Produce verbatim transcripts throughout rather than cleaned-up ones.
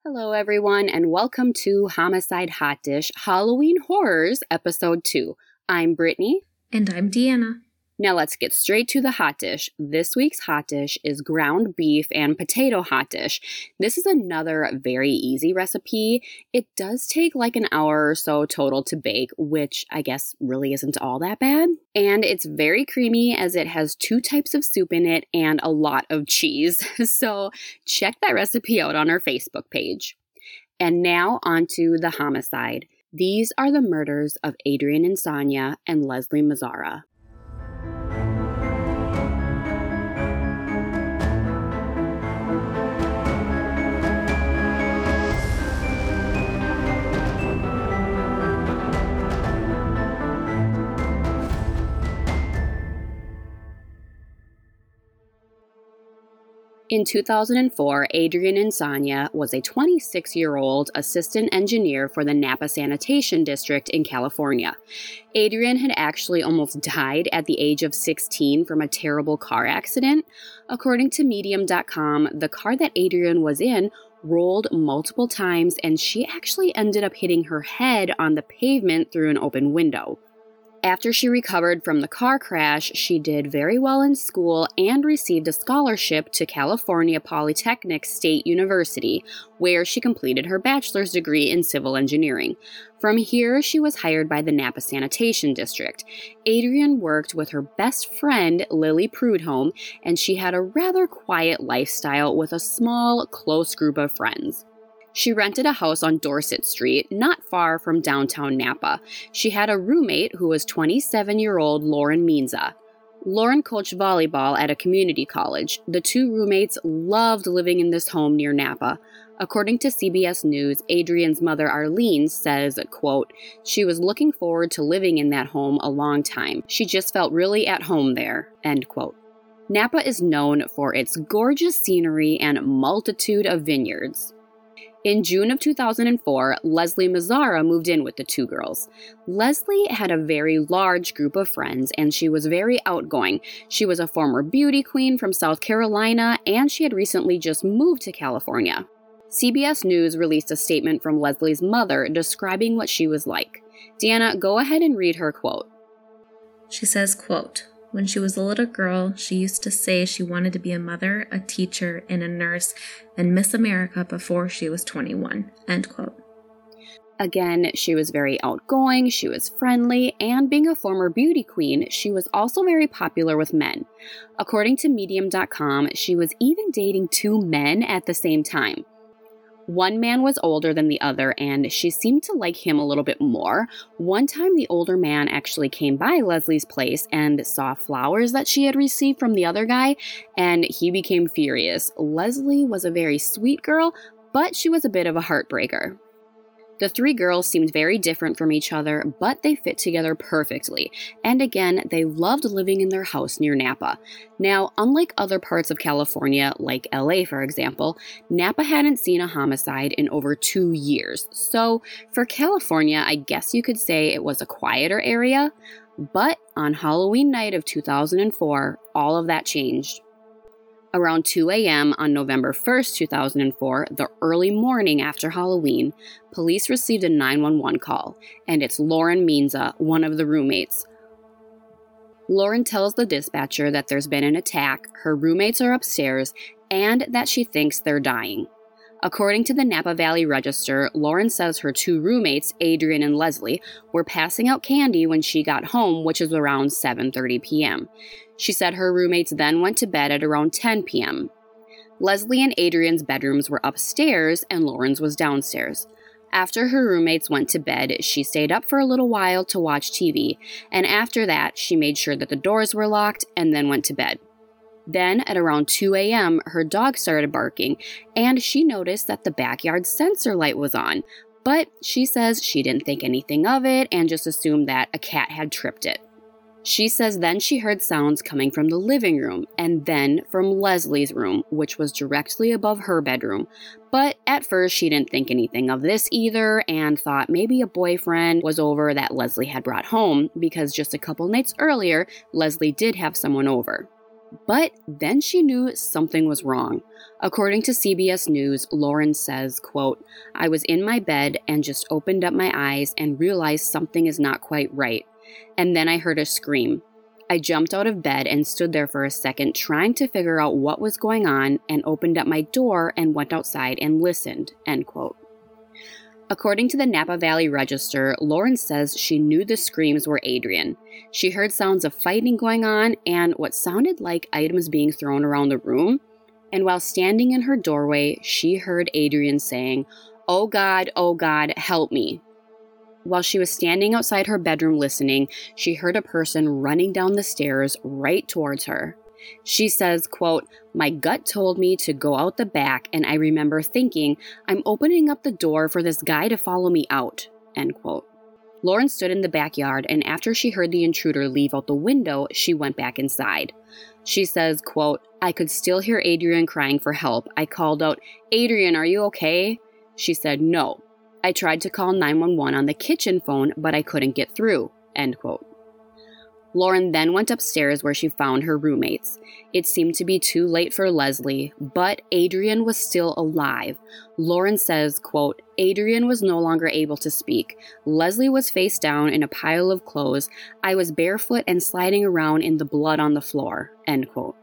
Hello, everyone, and welcome to Homicide Hot Dish Halloween Horrors, Episode two. I'm Brittany. And I'm Deanna. Now let's get straight to the hot dish. This week's hot dish is ground beef and potato hot dish. This is another very easy recipe. It does take like an hour or so total to bake, which I guess really isn't all that bad. And it's very creamy as it has two types of soup in it and a lot of cheese. So check that recipe out on our Facebook page. And now onto the homicide. These are the murders of Adrian Insania and Leslie Mazzara. In two thousand four, Adrian Insania was a twenty-six-year-old assistant engineer for the Napa Sanitation District in California. Adrian had actually almost died at the age of sixteen from a terrible car accident. According to Medium dot com, the car that Adrian was in rolled multiple times, and she actually ended up hitting her head on the pavement through an open window. After she recovered from the car crash, she did very well in school and received a scholarship to California Polytechnic State University, where she completed her bachelor's degree in civil engineering. From here, she was hired by the Napa Sanitation District. Adrian worked with her best friend, Lily Prudhomme, and she had a rather quiet lifestyle with a small, close group of friends. She rented a house on Dorset Street, not far from downtown Napa. She had a roommate who was twenty-seven-year-old Lauren Minza. Lauren coached volleyball at a community college. The two roommates loved living in this home near Napa. According to C B S News, Adrian's mother Arlene says, quote, "She was looking forward to living in that home a long time. She just felt really at home there," end quote. Napa is known for its gorgeous scenery and multitude of vineyards. In June of two thousand four, Leslie Mazzara moved in with the two girls. Leslie had a very large group of friends, and she was very outgoing. She was a former beauty queen from South Carolina, and she had recently just moved to California. C B S News released a statement from Leslie's mother describing what she was like. Deanna, go ahead and read her quote. She says, quote, "When she was a little girl, she used to say she wanted to be a mother, a teacher, and a nurse, and Miss America before she was twenty-one, end quote. Again, she was very outgoing, she was friendly, and being a former beauty queen, she was also very popular with men. According to Medium dot com, she was even dating two men at the same time. One man was older than the other, and she seemed to like him a little bit more. One time, the older man actually came by Leslie's place and saw flowers that she had received from the other guy, and he became furious. Leslie was a very sweet girl, but she was a bit of a heartbreaker. The three girls seemed very different from each other, but they fit together perfectly. And again, they loved living in their house near Napa. Now, unlike other parts of California, like L A for example, Napa hadn't seen a homicide in over two years. So for California, I guess you could say it was a quieter area. But on Halloween night of two thousand four, all of that changed. Around two a.m. on November first, two thousand four, the early morning after Halloween, police received a nine one one call, and it's Lauren Minza, one of the roommates. Lauren tells the dispatcher that there's been an attack, her roommates are upstairs, and that she thinks they're dying. According to the Napa Valley Register, Lauren says her two roommates, Adrian and Leslie, were passing out candy when she got home, which is around seven thirty p.m. She said her roommates then went to bed at around ten p.m. Leslie and Adrian's bedrooms were upstairs and Lauren's was downstairs. After her roommates went to bed, she stayed up for a little while to watch T V, and after that, she made sure that the doors were locked and then went to bed. Then, at around two a.m., her dog started barking, and she noticed that the backyard sensor light was on, but she says she didn't think anything of it and just assumed that a cat had tripped it. She says then she heard sounds coming from the living room and then from Leslie's room, which was directly above her bedroom. But at first she didn't think anything of this either and thought maybe a boyfriend was over that Leslie had brought home because just a couple nights earlier, Leslie did have someone over. But then she knew something was wrong. According to C B S News, Lauren says, quote, "I was in my bed and just opened up my eyes and realized something is not quite right. And then I heard a scream. I jumped out of bed and stood there for a second trying to figure out what was going on and opened up my door and went outside and listened," end quote. According to the Napa Valley Register, Lauren says she knew the screams were Adrian. She heard sounds of fighting going on and what sounded like items being thrown around the room. And while standing in her doorway, she heard Adrian saying, "Oh God, oh God, help me." While she was standing outside her bedroom listening, she heard a person running down the stairs right towards her. She says, quote, "My gut told me to go out the back, and I remember thinking, I'm opening up the door for this guy to follow me out," end quote. Lauren stood in the backyard, and after she heard the intruder leave out the window, she went back inside. She says, quote, "I could still hear Adrian crying for help. I called out, 'Adrian, are you okay?' She said, 'No.' I tried to call nine one one on the kitchen phone, but I couldn't get through," end quote. Lauren then went upstairs where she found her roommates. It seemed to be too late for Leslie, but Adrian was still alive. Lauren says, quote, "Adrian was no longer able to speak. Leslie was face down in a pile of clothes. I was barefoot and sliding around in the blood on the floor," end quote.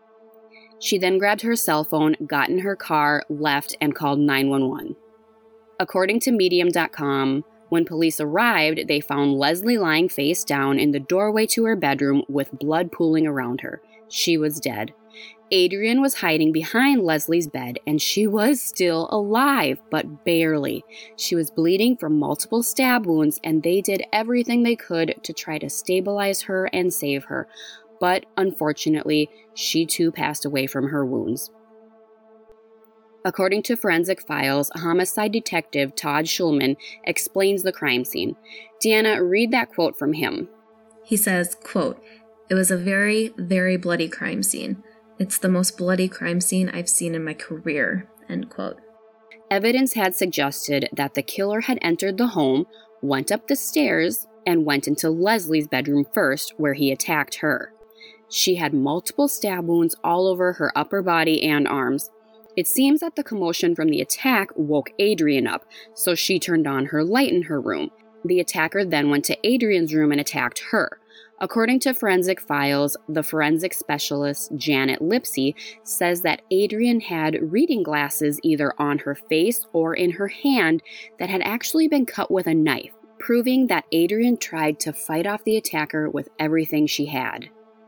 She then grabbed her cell phone, got in her car, left, and called nine one one. According to Medium dot com, when police arrived, they found Leslie lying face down in the doorway to her bedroom with blood pooling around her. She was dead. Adrian was hiding behind Leslie's bed, and she was still alive, but barely. She was bleeding from multiple stab wounds, and they did everything they could to try to stabilize her and save her. But unfortunately, she too passed away from her wounds. According to Forensic Files, homicide detective Todd Schulman explains the crime scene. Deanna, read that quote from him. He says, quote, "It was a very, very bloody crime scene. It's the most bloody crime scene I've seen in my career," end quote. Evidence had suggested that the killer had entered the home, went up the stairs, and went into Leslie's bedroom first, where he attacked her. She had multiple stab wounds all over her upper body and arms. It seems that the commotion from the attack woke Adrian up, so she turned on her light in her room. The attacker then went to Adrian's room and attacked her. According to Forensic Files, the forensic specialist Janet Lipsey says that Adrian had reading glasses either on her face or in her hand that had actually been cut with a knife, proving that Adrian tried to fight off the attacker with everything she had.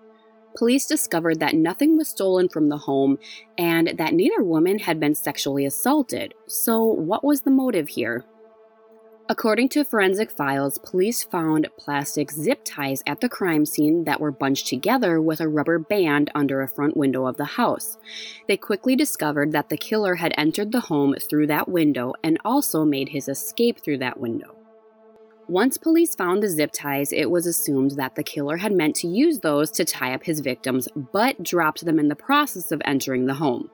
Police discovered that nothing was stolen from the home and that neither woman had been sexually assaulted. So what was the motive here? According to Forensic Files, police found plastic zip ties at the crime scene that were bunched together with a rubber band under a front window of the house. They quickly discovered that the killer had entered the home through that window and also made his escape through that window. Once police found the zip ties, it was assumed that the killer had meant to use those to tie up his victims, but dropped them in the process of entering the home.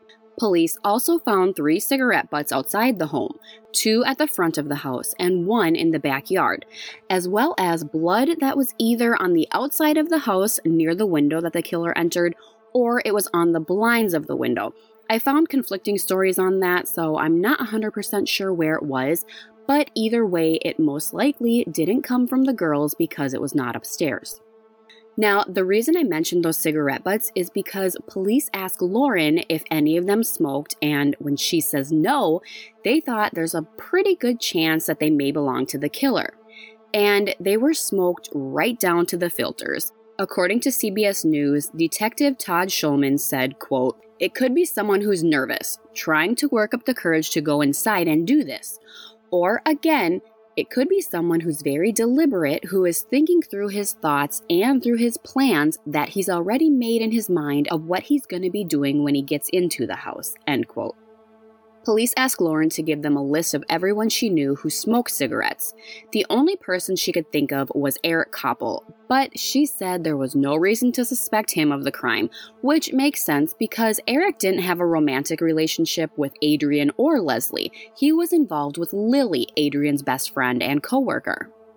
Police also found three cigarette butts outside the home, two at the front of the house and one in the backyard, as well as blood that was either on the outside of the house near the window that the killer entered, or it was on the blinds of the window. I found conflicting stories on that, so I'm not one hundred percent sure where it was, but either way, it most likely didn't come from the girls because it was not upstairs. Now, the reason I mentioned those cigarette butts is because police asked Lauren if any of them smoked, and when she says no, they thought there's a pretty good chance that they may belong to the killer. And they were smoked right down to the filters. According to C B S News, Detective Todd Schulman said, quote, "It could be someone who's nervous, trying to work up the courage to go inside and do this. Or again, it could be someone who's very deliberate, who is thinking through his thoughts and through his plans that he's already made in his mind of what he's going to be doing when he gets into the house," end quote. Police asked Lauren to give them a list of everyone she knew who smoked cigarettes. The only person she could think of was Eric Koppel, but she said there was no reason to suspect him of the crime, which makes sense because Eric didn't have a romantic relationship with Adrian or Leslie. He was involved with Lily, Adrian's best friend and coworker.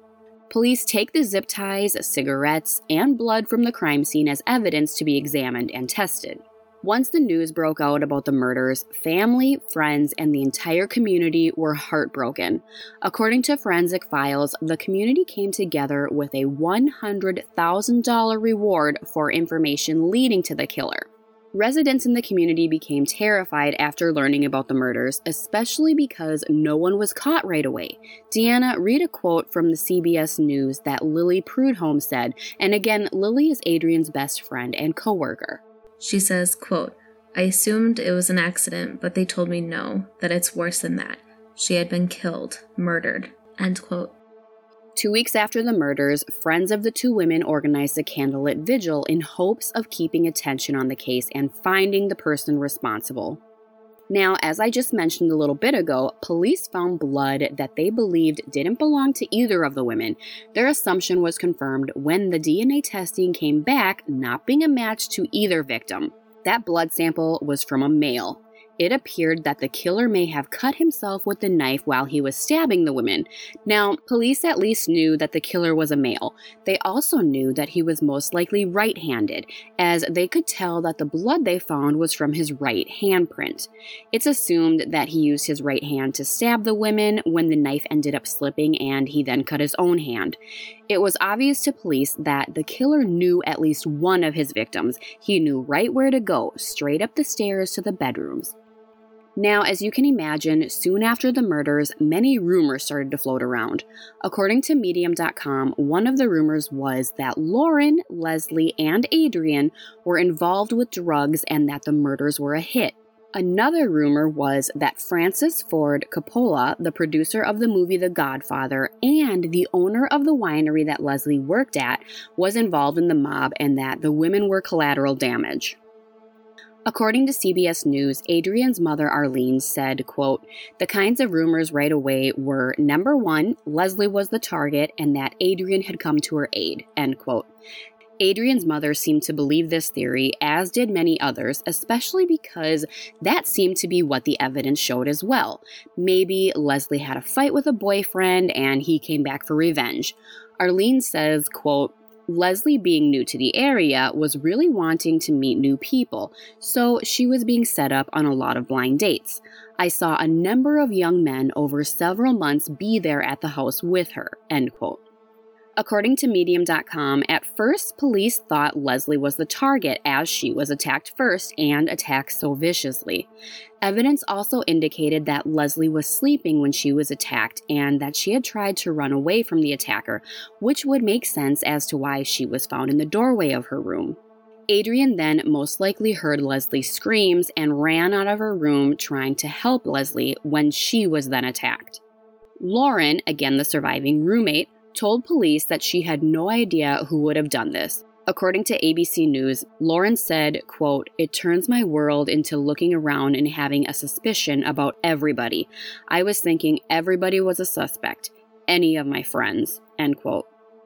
Police take the zip ties, cigarettes, and blood from the crime scene as evidence to be examined and tested. Once the news broke out about the murders, family, friends, and the entire community were heartbroken. According to Forensic Files, the community came together with a one hundred thousand dollars reward for information leading to the killer. Residents in the community became terrified after learning about the murders, especially because no one was caught right away. Deanna, read a quote from the C B S News that Lily Prudhomme said, and again, Lily is Adrian's best friend and coworker. She says, quote, "I assumed it was an accident, but they told me no, that it's worse than that. She had been killed, murdered," end quote. Two weeks after the murders, friends of the two women organized a candlelit vigil in hopes of keeping attention on the case and finding the person responsible. Now, as I just mentioned a little bit ago, police found blood that they believed didn't belong to either of the women. Their assumption was confirmed when the D N A testing came back not being a match to either victim. That blood sample was from a male. It appeared that the killer may have cut himself with the knife while he was stabbing the women. Now, police at least knew that the killer was a male. They also knew that he was most likely right-handed, as they could tell that the blood they found was from his right handprint. It's assumed that he used his right hand to stab the women when the knife ended up slipping and he then cut his own hand. It was obvious to police that the killer knew at least one of his victims. He knew right where to go, straight up the stairs to the bedrooms. Now, as you can imagine, soon after the murders, many rumors started to float around. According to Medium dot com, one of the rumors was that Lauren, Leslie, and Adrian were involved with drugs and that the murders were a hit. Another rumor was that Francis Ford Coppola, the producer of the movie The Godfather and the owner of the winery that Leslie worked at, was involved in the mob and that the women were collateral damage. According to C B S News, Adrian's mother, Arlene, said, quote, "The kinds of rumors right away were, number one, Leslie was the target and that Adrian had come to her aid," end quote. Adrian's mother seemed to believe this theory, as did many others, especially because that seemed to be what the evidence showed as well. Maybe Leslie had a fight with a boyfriend and he came back for revenge. Arlene says, quote, "Leslie, being new to the area, was really wanting to meet new people, so she was being set up on a lot of blind dates. I saw a number of young men over several months be there at the house with her," end quote. According to Medium dot com, at first police thought Leslie was the target as she was attacked first and attacked so viciously. Evidence also indicated that Leslie was sleeping when she was attacked and that she had tried to run away from the attacker, which would make sense as to why she was found in the doorway of her room. Adrian then most likely heard Leslie's screams and ran out of her room trying to help Leslie when she was then attacked. Lauren, again the surviving roommate, told police that she had no idea who would have done this. According to A B C News, Lauren said, quote, "It turns my world into looking around and having a suspicion about everybody. I was thinking everybody was a suspect, any of my friends," end quote.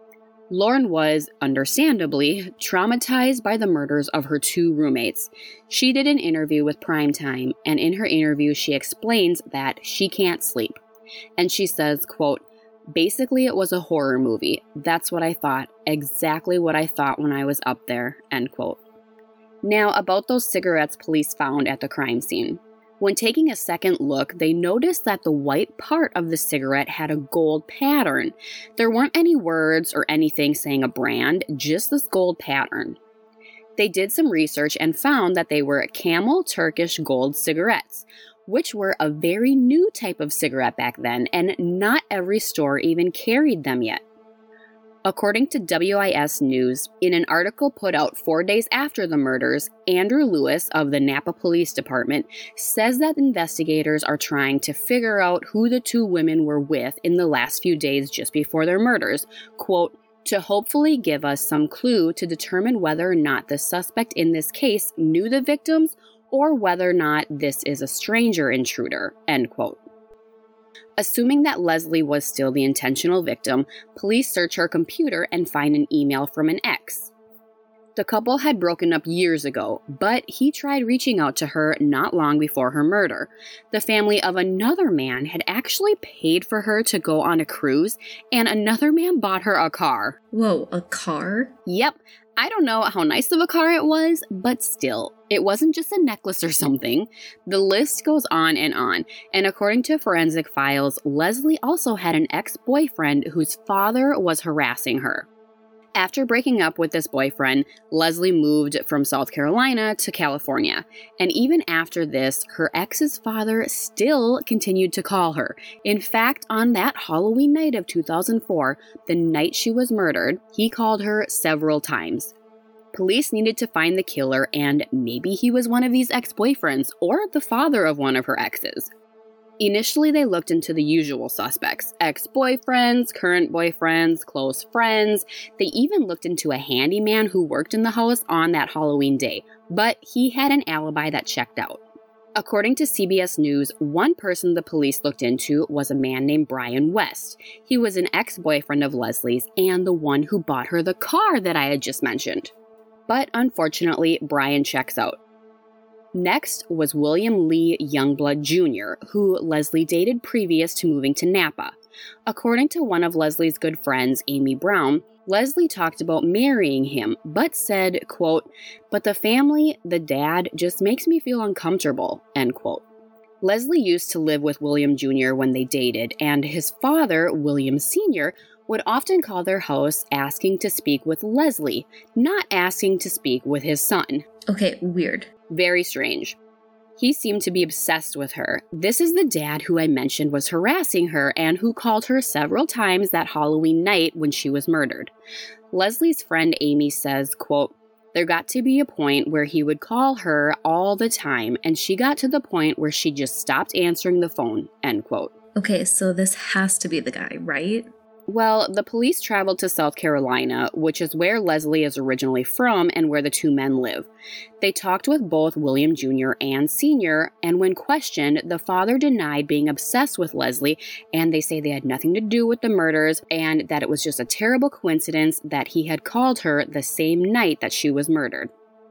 Lauren was, understandably, traumatized by the murders of her two roommates. She did an interview with Primetime, and in her interview she explains that she can't sleep. And she says, quote, "Basically, it was a horror movie. That's what I thought. Exactly what I thought when I was up there," end quote. Now, about those cigarettes police found at the crime scene. When taking a second look, they noticed that the white part of the cigarette had a gold pattern. There weren't any words or anything saying a brand, just this gold pattern. They did some research and found that they were Camel Turkish Gold cigarettes, which were a very new type of cigarette back then, and not every store even carried them yet. According to W I S News, in an article put out four days after the murders, Andrew Lewis of the Napa Police Department says that investigators are trying to figure out who the two women were with in the last few days just before their murders, quote, "to hopefully give us some clue to determine whether or not the suspect in this case knew the victims or whether or not this is a stranger intruder," end quote. Assuming that Leslie was still the intentional victim, police search her computer and find an email from an ex. The couple had broken up years ago, but he tried reaching out to her not long before her murder. The family of another man had actually paid for her to go on a cruise, and another man bought her a car. Whoa, a car? Yep. I don't know how nice of a car it was, but still, it wasn't just a necklace or something. The list goes on and on, and according to forensic files, Leslie also had an ex-boyfriend whose father was harassing her. After breaking up with this boyfriend, Leslie moved from South Carolina to California, and even after this, her ex's father still continued to call her. In fact, on that Halloween night of two thousand four, the night she was murdered, he called her several times. Police needed to find the killer, and maybe he was one of these ex-boyfriends or the father of one of her exes. Initially, they looked into the usual suspects: ex-boyfriends, current boyfriends, close friends. They even looked into a handyman who worked in the house on that Halloween day, but he had an alibi that checked out. According to C B S News, one person the police looked into was a man named Brian West. He was an ex-boyfriend of Leslie's and the one who bought her the car that I had just mentioned. But unfortunately, Brian checks out. Next was William Lee Youngblood Junior, who Leslie dated previous to moving to Napa. According to one of Leslie's good friends, Amy Brown, Leslie talked about marrying him, but said, quote, "But the family, the dad, just makes me feel uncomfortable," end quote. Leslie used to live with William Junior when they dated, and his father, William Senior, would often call their house asking to speak with Leslie, not asking to speak with his son. Okay, weird. Very strange. He seemed to be obsessed with her. This is the dad who I mentioned was harassing her and who called her several times that Halloween night when she was murdered. Leslie's friend Amy says, quote, "There got to be a point where he would call her all the time, and she got to the point where she just stopped answering the phone," end quote. Okay, so this has to be the guy, right? Well, the police traveled to South Carolina, which is where Leslie is originally from and where the two men live. They talked with both William Junior and Senior, and when questioned, the father denied being obsessed with Leslie, and they say they had nothing to do with the murders and that it was just a terrible coincidence that he had called her the same night that she was murdered.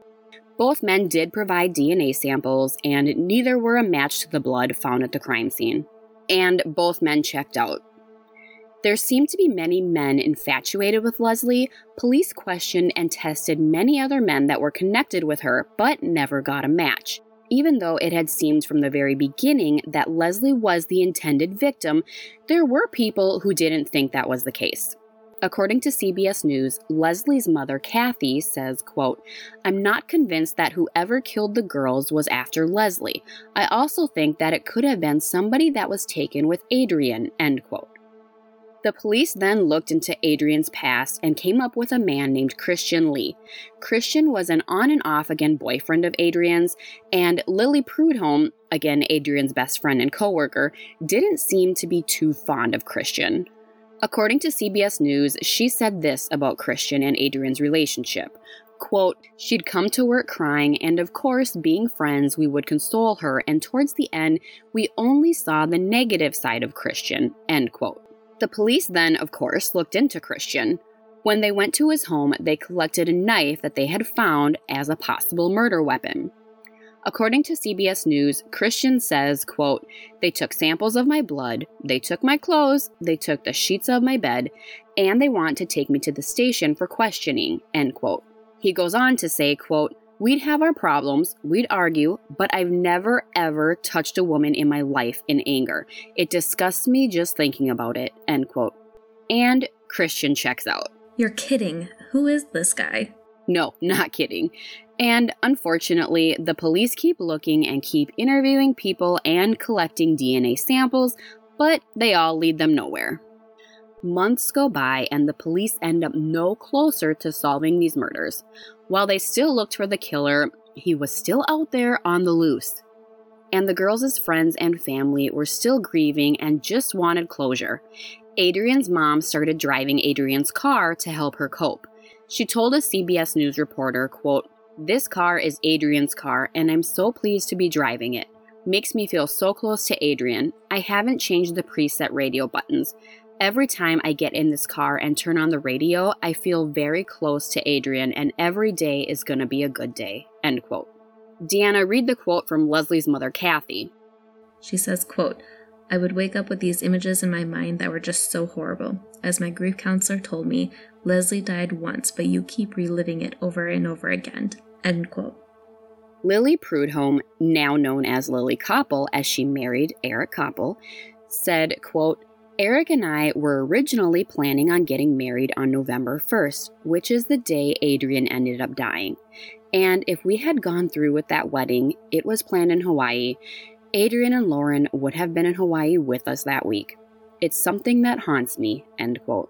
Both men did provide D N A samples, and neither were a match to the blood found at the crime scene. And both men checked out. There seemed to be many men infatuated with Leslie. Police questioned and tested many other men that were connected with her, but never got a match. Even though it had seemed from the very beginning that Leslie was the intended victim, there were people who didn't think that was the case. According to C B S News, Leslie's mother, Kathy, says, quote, "I'm not convinced that whoever killed the girls was after Leslie. I also think that it could have been somebody that was taken with Adrian," end quote. The police then looked into Adrian's past and came up with a man named Christian Lee. Christian was an on and off again boyfriend of Adrian's, and Lily Prudhomme, again Adrian's best friend and coworker, didn't seem to be too fond of Christian. According to C B S News, she said this about Christian and Adrian's relationship. Quote, "She'd come to work crying, and of course, being friends, we would console her, and towards the end, we only saw the negative side of Christian," end quote. The police then, of course, looked into Christian. When they went to his home, they collected a knife that they had found as a possible murder weapon. According to C B S News, Christian says, quote, "They took samples of my blood, they took my clothes, they took the sheets of my bed, and they want to take me to the station for questioning," end quote. He goes on to say, quote, "We'd have our problems, we'd argue, but I've never ever touched a woman in my life in anger. It disgusts me just thinking about it," end quote. And Christian checks out. You're kidding. Who is this guy? No, not kidding. And unfortunately, the police keep looking and keep interviewing people and collecting D N A samples, but they all lead them nowhere. Months go by and the police end up no closer to solving these murders. While they still looked for the killer, he was still out there on the loose. And the girls' friends and family were still grieving and just wanted closure. Adrian's mom started driving Adrian's car to help her cope. She told a C B S News reporter, quote, "This car is Adrian's car and I'm so pleased to be driving it. Makes me feel so close to Adrian. I haven't changed the preset radio buttons. Every time I get in this car and turn on the radio, I feel very close to Adrian, and every day is going to be a good day, end quote. Deanna, read the quote from Leslie's mother, Kathy. She says, quote, I would wake up with these images in my mind that were just so horrible. As my grief counselor told me, Leslie died once, but you keep reliving it over and over again, end quote. Lily Prudhomme, now known as Lily Koppel, as she married Eric Koppel, said, quote, Eric and I were originally planning on getting married on November first, which is the day Adrian ended up dying. And if we had gone through with that wedding, it was planned in Hawaii, Adrian and Lauren would have been in Hawaii with us that week. It's something that haunts me, end quote.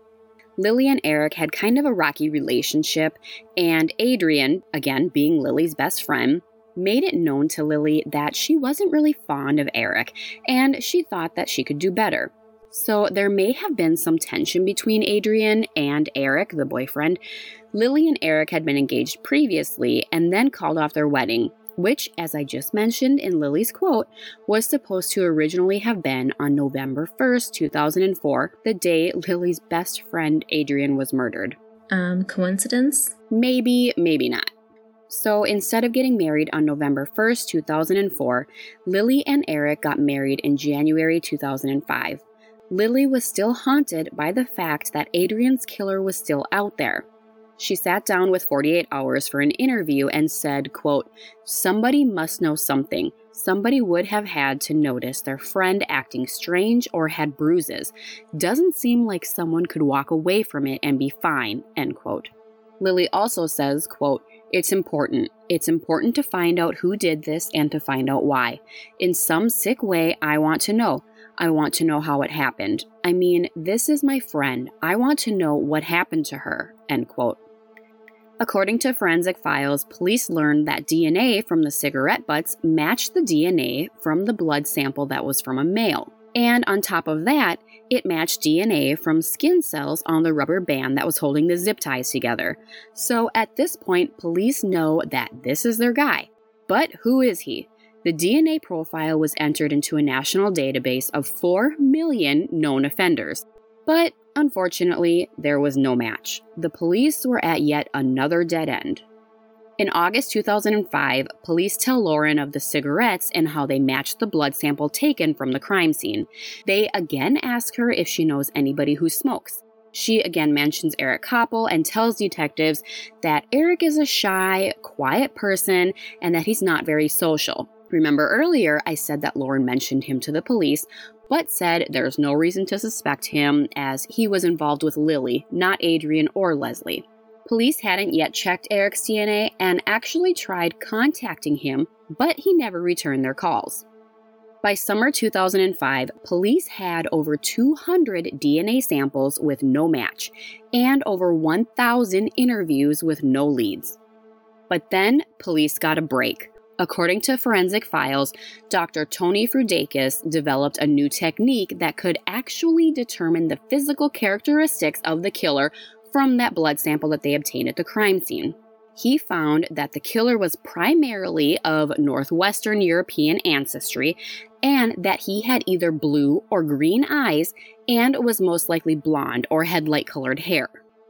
Lily and Eric had kind of a rocky relationship, and Adrian, again being Lily's best friend, made it known to Lily that she wasn't really fond of Eric, and she thought that she could do better. So there may have been some tension between Adrian and Eric, the boyfriend. Lily and Eric had been engaged previously and then called off their wedding, which, as I just mentioned in Lily's quote, was supposed to originally have been on November first, two thousand four, the day Lily's best friend Adrian was murdered. Um, coincidence? Maybe, maybe not. So instead of getting married on November first, two thousand four, Lily and Eric got married in January two thousand five. Lily was still haunted by the fact that Adrian's killer was still out there. She sat down with forty-eight hours for an interview and said, quote, somebody must know something. Somebody would have had to notice their friend acting strange or had bruises. Doesn't seem like someone could walk away from it and be fine, end quote. Lily also says, quote, it's important. It's important to find out who did this and to find out why. In some sick way, I want to know. I want to know how it happened. I mean, this is my friend. I want to know what happened to her, end quote. According to Forensic Files, police learned that D N A from the cigarette butts matched the D N A from the blood sample that was from a male. And on top of that, it matched D N A from skin cells on the rubber band that was holding the zip ties together. So at this point, police know that this is their guy. But who is he? The D N A profile was entered into a national database of four million known offenders. But unfortunately, there was no match. The police were at yet another dead end. In August two thousand five, police tell Lauren of the cigarettes and how they matched the blood sample taken from the crime scene. They again ask her if she knows anybody who smokes. She again mentions Eric Koppel and tells detectives that Eric is a shy, quiet person and that he's not very social. Remember earlier, I said that Lauren mentioned him to the police, but said there's no reason to suspect him as he was involved with Lily, not Adrian or Leslie. Police hadn't yet checked Eric's D N A and actually tried contacting him, but he never returned their calls. By summer two thousand five, police had over two hundred D N A samples with no match, and over one thousand interviews with no leads. But then, police got a break. According to Forensic Files, Doctor Tony Frudakis developed a new technique that could actually determine the physical characteristics of the killer from that blood sample that they obtained at the crime scene. He found that the killer was primarily of Northwestern European ancestry and that he had either blue or green eyes and was most likely blonde or had light-colored hair.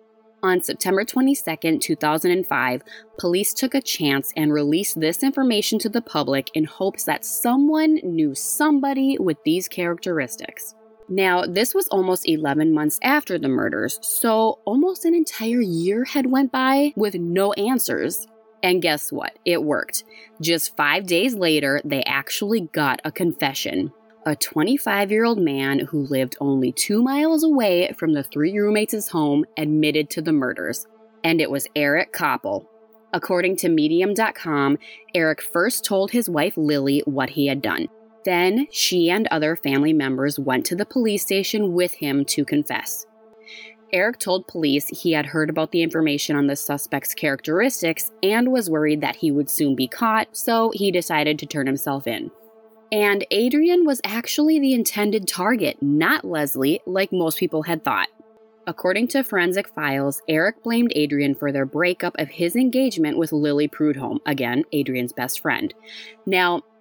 On September twenty-second, two thousand five, police took a chance and released this information to the public in hopes that someone knew somebody with these characteristics. Now, this was almost eleven months after the murders, so almost an entire year had went by with no answers. And guess what? It worked. Just five days later, they actually got a confession. A twenty-five-year-old man who lived only two miles away from the three roommates' home admitted to the murders, and it was Eric Koppel. According to Medium dot com, Eric first told his wife Lily what he had done. Then she and other family members went to the police station with him to confess. Eric told police he had heard about the information on the suspect's characteristics and was worried that he would soon be caught, so he decided to turn himself in. And Adrian was actually the intended target, not Leslie, like most people had thought. According to Forensic Files, Eric blamed Adrian for their breakup of his engagement with Lily Prudhomme, again, Adrian's best friend. Now,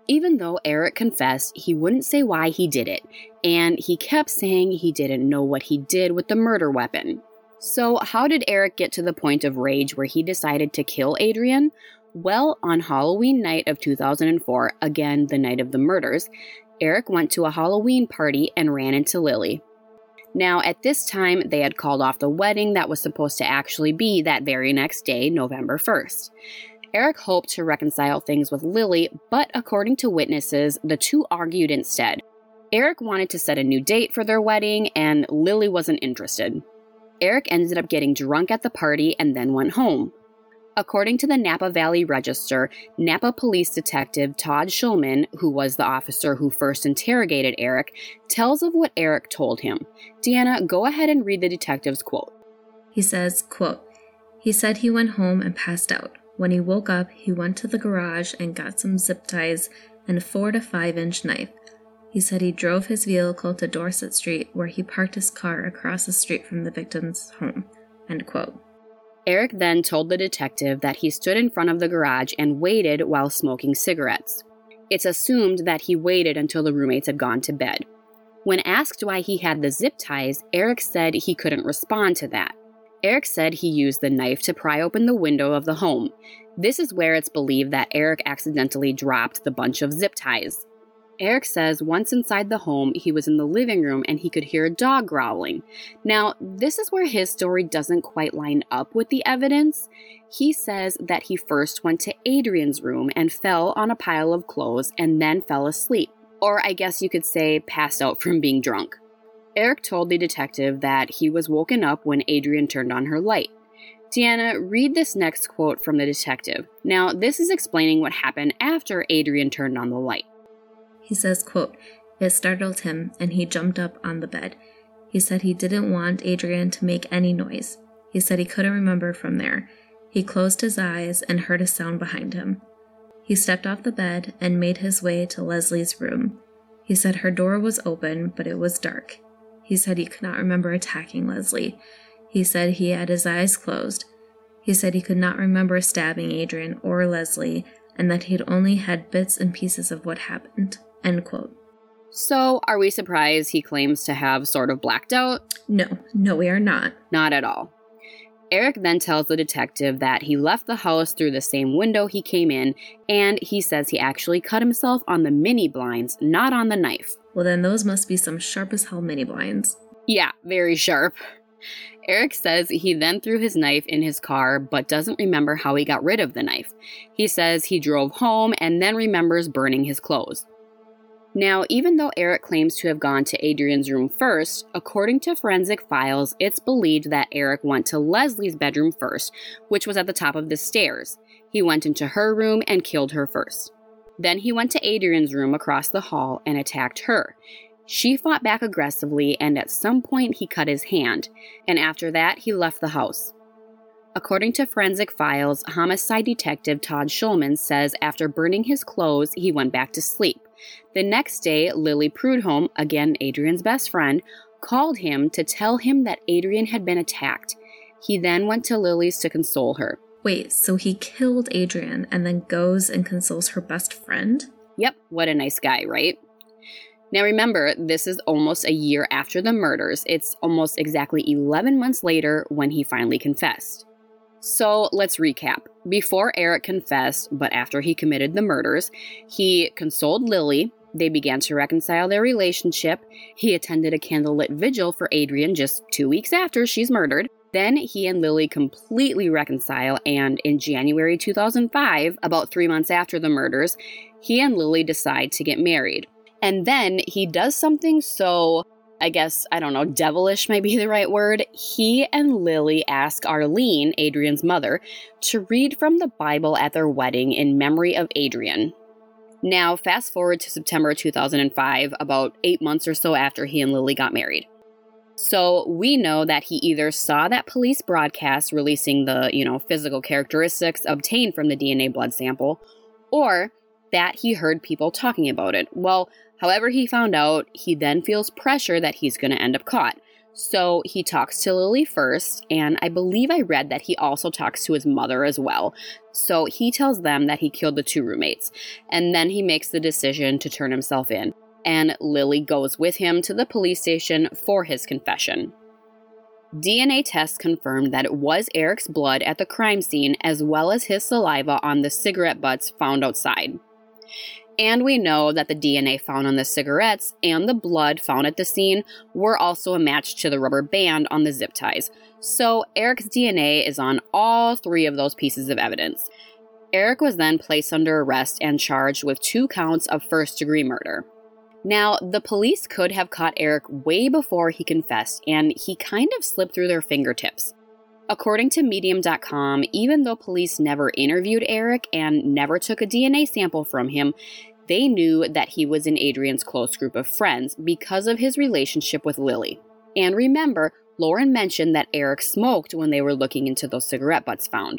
Even though Eric confessed, he wouldn't say why he did it, and he kept saying he didn't know what he did with the murder weapon. So how did Eric get to the point of rage where he decided to kill Adrian? Well, on Halloween night of two thousand four, again the night of the murders, Eric went to a Halloween party and ran into Lily. Now, at this time, they had called off the wedding that was supposed to actually be that very next day, November first. Eric hoped to reconcile things with Lily, but according to witnesses, the two argued instead. Eric wanted to set a new date for their wedding, and Lily wasn't interested. Eric ended up getting drunk at the party and then went home. According to the Napa Valley Register, Napa Police Detective Todd Schulman, who was the officer who first interrogated Eric, tells of what Eric told him. Deanna, go ahead and read the detective's quote. He says, quote, "He said he went home and passed out. When he woke up, he went to the garage and got some zip ties and a four to five inch knife. He said he drove his vehicle to Dorset Street, where he parked his car across the street from the victim's home." End quote. Eric then told the detective that he stood in front of the garage and waited while smoking cigarettes. It's assumed that he waited until the roommates had gone to bed. When asked why he had the zip ties, Eric said he couldn't respond to that. Eric said he used the knife to pry open the window of the home. This is where it's believed that Eric accidentally dropped the bunch of zip ties. Eric says once inside the home, he was in the living room and he could hear a dog growling. Now, this is where his story doesn't quite line up with the evidence. He says that he first went to Adrian's room and fell on a pile of clothes and then fell asleep. Or I guess you could say passed out from being drunk. Eric told the detective that he was woken up when Adrian turned on her light. Deanna, read this next quote from the detective. Now, this is explaining what happened after Adrian turned on the light. He says, quote, "It startled him and he jumped up on the bed. He said he didn't want Adrian to make any noise. He said he couldn't remember from there. He closed his eyes and heard a sound behind him. He stepped off the bed and made his way to Leslie's room. He said her door was open, but it was dark. He said he could not remember attacking Leslie. He said he had his eyes closed. He said he could not remember stabbing Adrian or Leslie, and that he'd only had bits and pieces of what happened." End quote. So, are we surprised he claims to have sort of blacked out? No, no, we are not. Not at all. Eric then tells the detective that he left the house through the same window he came in, and he says he actually cut himself on the mini blinds, not on the knife. Well, then those must be some sharp as hell mini blinds. Yeah, very sharp. Eric says he then threw his knife in his car, but doesn't remember how he got rid of the knife. He says he drove home and then remembers burning his clothes. Now, even though Eric claims to have gone to Adrian's room first, according to forensic files, it's believed that Eric went to Leslie's bedroom first, which was at the top of the stairs. He went into her room and killed her first. Then he went to Adrian's room across the hall and attacked her. She fought back aggressively, and at some point he cut his hand, and after that he left the house. According to forensic files, homicide detective Todd Schulman says after burning his clothes, he went back to sleep. The next day, Lily Prudhomme, again Adrian's best friend, called him to tell him that Adrian had been attacked. He then went to Lily's to console her. Wait, so he killed Adrian and then goes and consoles her best friend? Yep, what a nice guy, right? Now remember, this is almost a year after the murders. It's almost exactly eleven months later when he finally confessed. So let's recap. Before Eric confessed, but after he committed the murders, he consoled Lily. They began to reconcile their relationship. He attended a candlelit vigil for Adrian just two weeks after she's murdered. Then he and Lily completely reconcile, and in January two thousand five, about three months after the murders, he and Lily decide to get married. And then he does something so, I guess, I don't know, devilish might be the right word. He and Lily ask Arlene, Adrian's mother, to read from the Bible at their wedding in memory of Adrian. Now, fast forward to September two thousand five, about eight months or so after he and Lily got married. So we know that he either saw that police broadcast releasing the, you know, physical characteristics obtained from the D N A blood sample, or that he heard people talking about it. Well, however he found out, he then feels pressure that he's going to end up caught. So he talks to Lily first, and I believe I read that he also talks to his mother as well. So he tells them that he killed the two roommates, and then he makes the decision to turn himself in. And Lily goes with him to the police station for his confession. D N A tests confirmed that it was Eric's blood at the crime scene, as well as his saliva on the cigarette butts found outside. And we know that the D N A found on the cigarettes and the blood found at the scene were also a match to the rubber band on the zip ties. So Eric's D N A is on all three of those pieces of evidence. Eric was then placed under arrest and charged with two counts of first-degree murder. Now, the police could have caught Eric way before he confessed, and he kind of slipped through their fingertips. According to Medium dot com, even though police never interviewed Eric and never took a D N A sample from him, they knew that he was in Adrian's close group of friends because of his relationship with Lily. And remember, Lauren mentioned that Eric smoked when they were looking into those cigarette butts found.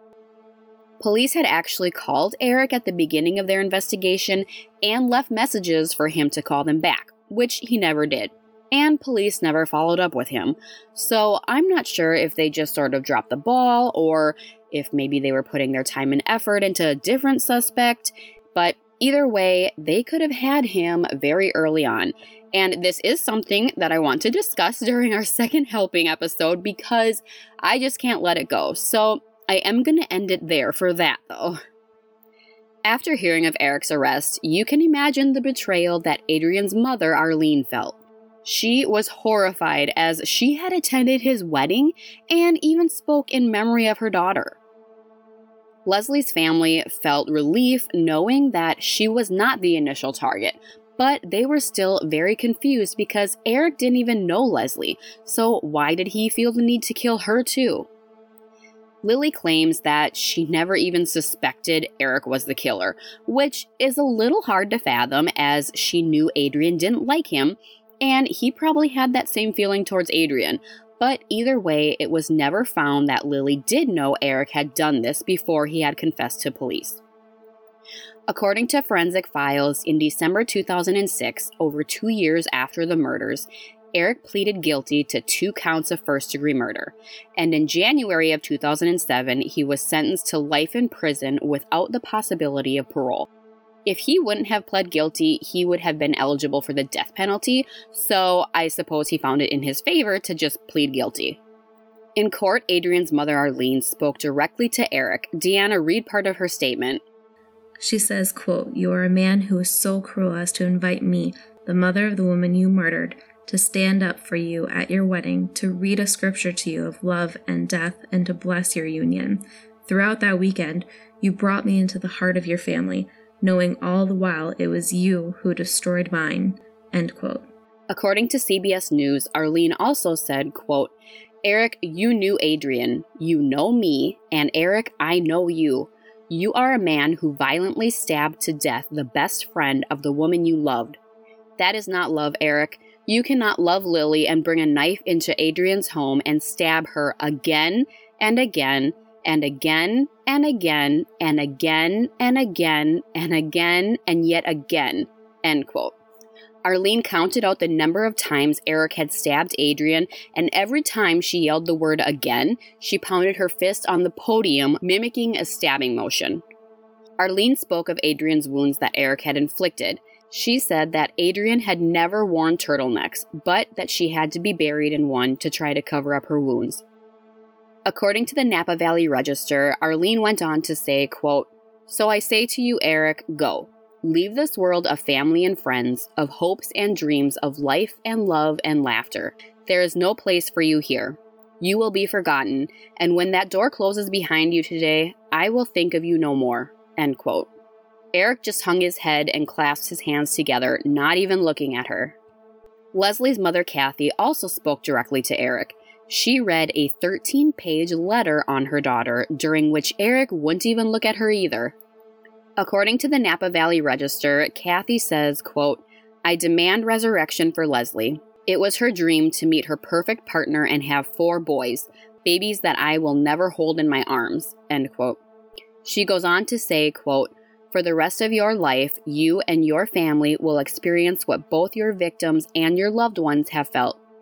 Police had actually called Eric at the beginning of their investigation and left messages for him to call them back, which he never did. And police never followed up with him. So I'm not sure if they just sort of dropped the ball or if maybe they were putting their time and effort into a different suspect. But either way, they could have had him very early on. And this is something that I want to discuss during our second helping episode because I just can't let it go. So I am going to end it there for that though. After hearing of Eric's arrest, you can imagine the betrayal that Adrian's mother, Arlene, felt. She was horrified as she had attended his wedding and even spoke in memory of her daughter. Leslie's family felt relief knowing that she was not the initial target, but they were still very confused because Eric didn't even know Leslie, so why did he feel the need to kill her too? Lily claims that she never even suspected Eric was the killer, which is a little hard to fathom as she knew Adrian didn't like him, and he probably had that same feeling towards Adrian. But either way, it was never found that Lily did know Eric had done this before he had confessed to police. According to Forensic Files, in December two thousand six, over two years after the murders, Eric pleaded guilty to two counts of first-degree murder. And in January of two thousand seven, he was sentenced to life in prison without the possibility of parole. If he wouldn't have pled guilty, he would have been eligible for the death penalty, so I suppose he found it in his favor to just plead guilty. In court, Adrian's mother, Arlene, spoke directly to Eric. Deanna, read part of her statement. She says, quote, "You are a man who is so cruel as to invite me, the mother of the woman you murdered, to stand up for you at your wedding, to read a scripture to you of love and death, and to bless your union. Throughout that weekend, you brought me into the heart of your family, knowing all the while it was you who destroyed mine." End quote. According to C B S News, Arlene also said, quote, "Eric, you knew Adrian. You know me. And Eric, I know you. You are a man who violently stabbed to death the best friend of the woman you loved. That is not love, Eric. You cannot love Lily and bring a knife into Adrian's home and stab her again and again and again and again and again and again and again and yet again." End quote. Arlene counted out the number of times Eric had stabbed Adrian, and every time she yelled the word again, she pounded her fist on the podium, mimicking a stabbing motion. Arlene spoke of Adrian's wounds that Eric had inflicted. She said that Adrian had never worn turtlenecks, but that she had to be buried in one to try to cover up her wounds. According to the Napa Valley Register, Arlene went on to say, quote, "So I say to you, Eric, go. Leave this world of family and friends, of hopes and dreams, of life and love and laughter. There is no place for you here. You will be forgotten, and when that door closes behind you today, I will think of you no more." End quote. Eric just hung his head and clasped his hands together, not even looking at her. Leslie's mother, Kathy, also spoke directly to Eric. She read a thirteen-page letter on her daughter, during which Eric wouldn't even look at her either. According to the Napa Valley Register, Kathy says, quote, "I demand resurrection for Leslie. It was her dream to meet her perfect partner and have four boys, babies that I will never hold in my arms." End quote. She goes on to say, quote, "For the rest of your life, you and your family will experience what both your victims and your loved ones have felt.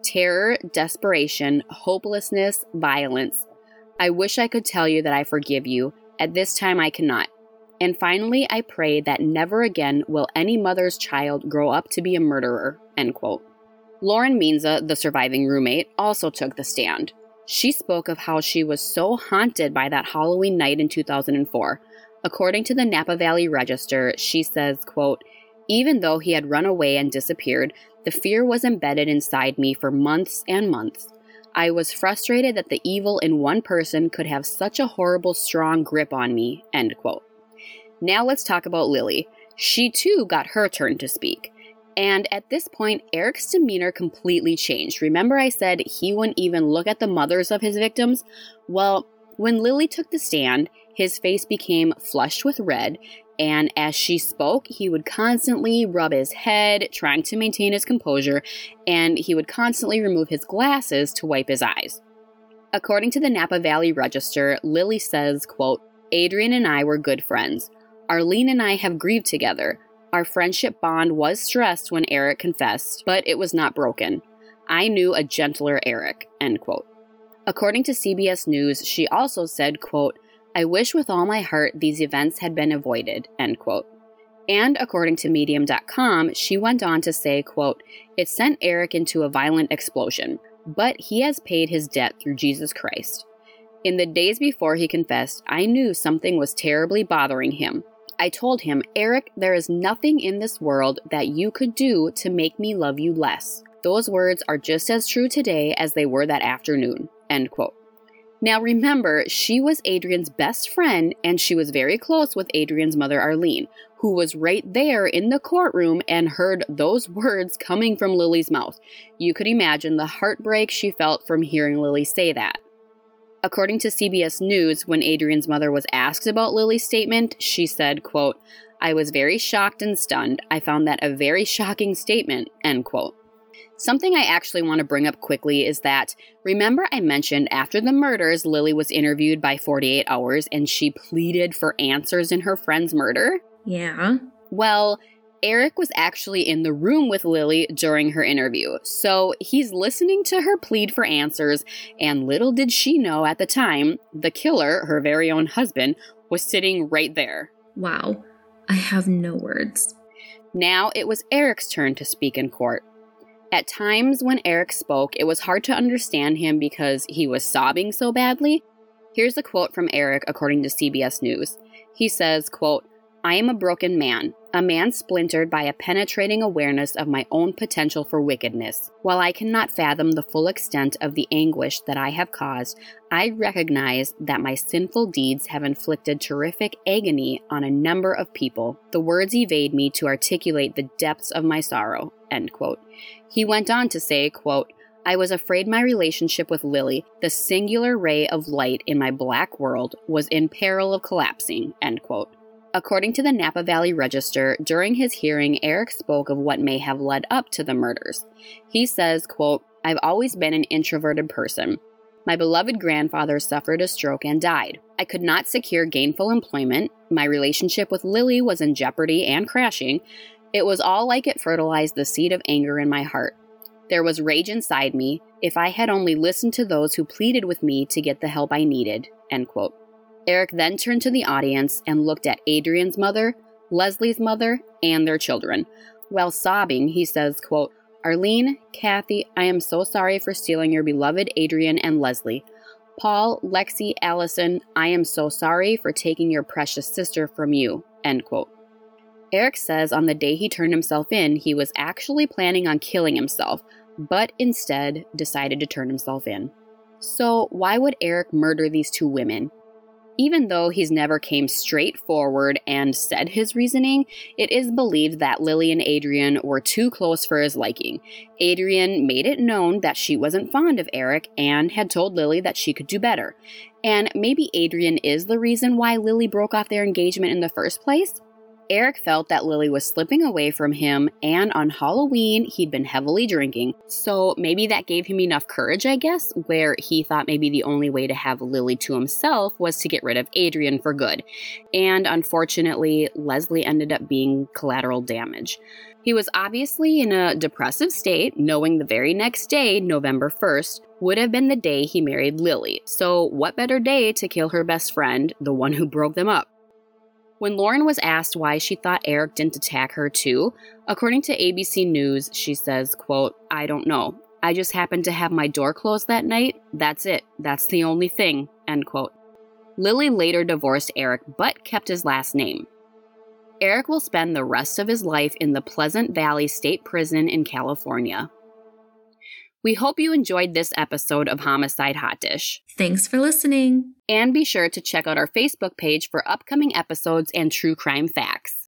Terror, desperation, hopelessness, violence. I wish I could tell you that I forgive you. At this time I cannot. And finally, I pray that never again will any mother's child grow up to be a murderer." End quote. Lauren Minza, the surviving roommate, also took the stand. She spoke of how she was so haunted by that Halloween night in two thousand four. According to the Napa Valley Register, she says, quote, "Even though he had run away and disappeared, the fear was embedded inside me for months and months. I was frustrated that the evil in one person could have such a horrible, strong grip on me." End quote. Now let's talk about Lily. She too got her turn to speak. And at this point, Eric's demeanor completely changed. Remember I said he wouldn't even look at the mothers of his victims? Well, when Lily took the stand, his face became flushed with red, and as she spoke, he would constantly rub his head, trying to maintain his composure, and he would constantly remove his glasses to wipe his eyes. According to the Napa Valley Register, Lily says, quote, "Adrian and I were good friends. Arlene and I have grieved together. Our friendship bond was stressed when Eric confessed, but it was not broken. I knew a gentler Eric." End quote. According to C B S News, she also said, quote, "I wish with all my heart these events had been avoided." End quote. And according to Medium dot com, she went on to say, quote, "It sent Eric into a violent explosion, but he has paid his debt through Jesus Christ. In the days before he confessed, I knew something was terribly bothering him. I told him, 'Eric, there is nothing in this world that you could do to make me love you less.' Those words are just as true today as they were that afternoon." End quote. Now remember, she was Adrian's best friend, and she was very close with Adrian's mother, Arlene, who was right there in the courtroom and heard those words coming from Lily's mouth. You could imagine the heartbreak she felt from hearing Lily say that. According to C B S News, when Adrian's mother was asked about Lily's statement, she said, quote, "I was very shocked and stunned. I found that a very shocking statement," end quote. Something I actually want to bring up quickly is that, remember I mentioned after the murders, Lily was interviewed by forty-eight hours and she pleaded for answers in her friend's murder? Yeah. Well, Eric was actually in the room with Lily during her interview, so he's listening to her plead for answers, and little did she know at the time, the killer, her very own husband, was sitting right there. Wow. I have no words. Now it was Eric's turn to speak in court. At times when Eric spoke, it was hard to understand him because he was sobbing so badly. Here's a quote from Eric according to C B S News. He says, quote, "I am a broken man, a man splintered by a penetrating awareness of my own potential for wickedness. While I cannot fathom the full extent of the anguish that I have caused, I recognize that my sinful deeds have inflicted terrific agony on a number of people. The words evade me to articulate the depths of my sorrow." End quote. He went on to say, quote, "I was afraid my relationship with Lily, the singular ray of light in my black world, was in peril of collapsing." End quote. According to the Napa Valley Register, during his hearing, Eric spoke of what may have led up to the murders. He says, quote, "I've always been an introverted person. My beloved grandfather suffered a stroke and died. I could not secure gainful employment. My relationship with Lily was in jeopardy and crashing. It was all like it fertilized the seed of anger in my heart. There was rage inside me. If I had only listened to those who pleaded with me to get the help I needed." End quote. Eric then turned to the audience and looked at Adrian's mother, Leslie's mother, and their children. While sobbing, he says, quote, "Arlene, Kathy, I am so sorry for stealing your beloved Adrian and Leslie. Paul, Lexi, Allison, I am so sorry for taking your precious sister from you." End quote. Eric says on the day he turned himself in, he was actually planning on killing himself, but instead decided to turn himself in. So why would Eric murder these two women? Even though he's never came straight forward and said his reasoning, it is believed that Lily and Adrian were too close for his liking. Adrian made it known that she wasn't fond of Eric and had told Lily that she could do better. And maybe Adrian is the reason why Lily broke off their engagement in the first place? Eric felt that Lily was slipping away from him, and on Halloween, he'd been heavily drinking, so maybe that gave him enough courage, I guess, where he thought maybe the only way to have Lily to himself was to get rid of Adrian for good. And unfortunately, Leslie ended up being collateral damage. He was obviously in a depressive state, knowing the very next day, November first, would have been the day he married Lily. So what better day to kill her best friend, the one who broke them up? When Lauren was asked why she thought Eric didn't attack her too, according to A B C News, she says, quote, "I don't know. I just happened to have my door closed that night. That's it. That's the only thing," end quote. Lily later divorced Eric, but kept his last name. Eric will spend the rest of his life in the Pleasant Valley State Prison in California. We hope you enjoyed this episode of Homicide Hot Dish. Thanks for listening. And be sure to check out our Facebook page for upcoming episodes and true crime facts.